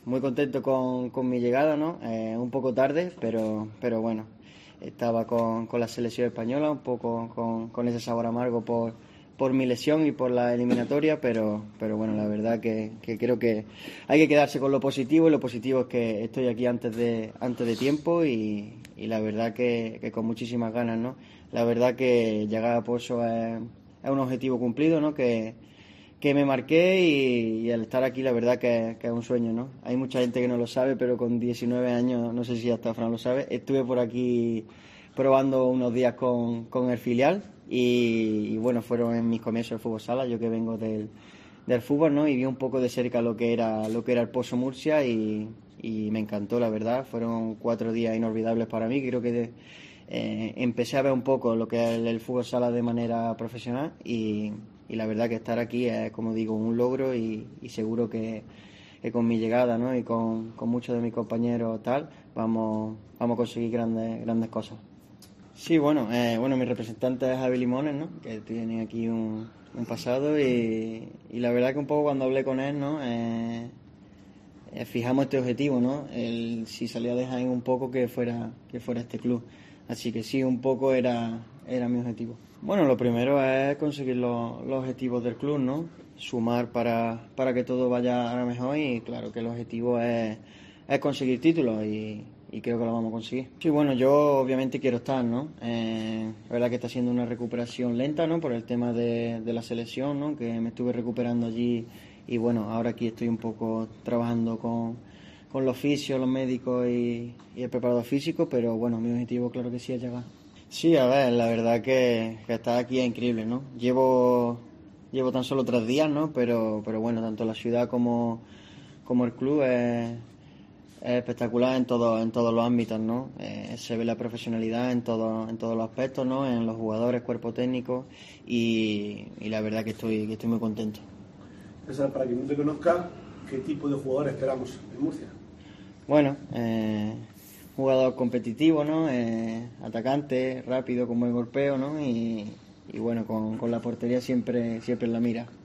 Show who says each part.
Speaker 1: muy contento con mi llegada, ¿no? Un poco tarde, pero bueno, estaba con la selección española, un poco con ese sabor amargo por mi lesión y por la eliminatoria, pero bueno, la verdad que creo que hay que quedarse con lo positivo, y lo positivo es que estoy aquí antes de tiempo y la verdad que con muchísimas ganas, ¿no? La verdad que llegar a Pozo es un objetivo cumplido, ¿no? Que me marqué y al estar aquí la verdad que es un sueño, ¿no? Hay mucha gente que no lo sabe, pero con 19 años, no sé si hasta Fran lo sabe, estuve por aquí probando unos días con el filial y bueno, fueron en mis comienzos de fútbol sala, yo que vengo del fútbol, ¿no? Y vi un poco de cerca lo que era el Pozo Murcia y me encantó, la verdad. Fueron 4 días inolvidables para mí, creo que empecé a ver un poco lo que es el fútbol sala de manera profesional y la verdad que estar aquí es, como digo, un logro y seguro que con mi llegada, ¿no? Y con muchos de mis compañeros tal, vamos a conseguir grandes cosas. Sí, bueno, mi representante es Javi Limones, ¿no? Que tiene aquí un pasado y la verdad que un poco cuando hablé con él, ¿no? Fijamos este objetivo, ¿no? Si salía de Jaén un poco que fuera este club. Así que sí, un poco era mi objetivo. Bueno, lo primero es conseguir los objetivos del club, ¿no? Sumar para que todo vaya a lo mejor y claro que el objetivo es conseguir títulos y creo que lo vamos a conseguir. Sí, bueno, yo obviamente quiero estar, ¿no? La verdad que está siendo una recuperación lenta, ¿no? Por el tema de la selección, ¿no? Que me estuve recuperando allí y bueno, ahora aquí estoy un poco trabajando con los fisios, los médicos y el preparador físico, pero bueno, mi objetivo claro que sí es llegar. Sí, a ver, la verdad que estar aquí es increíble, ¿no? Llevo tan solo 3 días, ¿no? Pero bueno, tanto la ciudad como el club es espectacular en todos los ámbitos, ¿no? Se ve la profesionalidad en todos los aspectos, ¿no? En los jugadores, cuerpo técnico y la verdad que estoy muy contento.
Speaker 2: César, para quien no te conozca, ¿qué tipo de jugador esperamos en Murcia?
Speaker 1: Bueno, jugador competitivo, ¿no? Atacante, rápido, con buen golpeo, ¿no? Y bueno, con la portería siempre en la mira.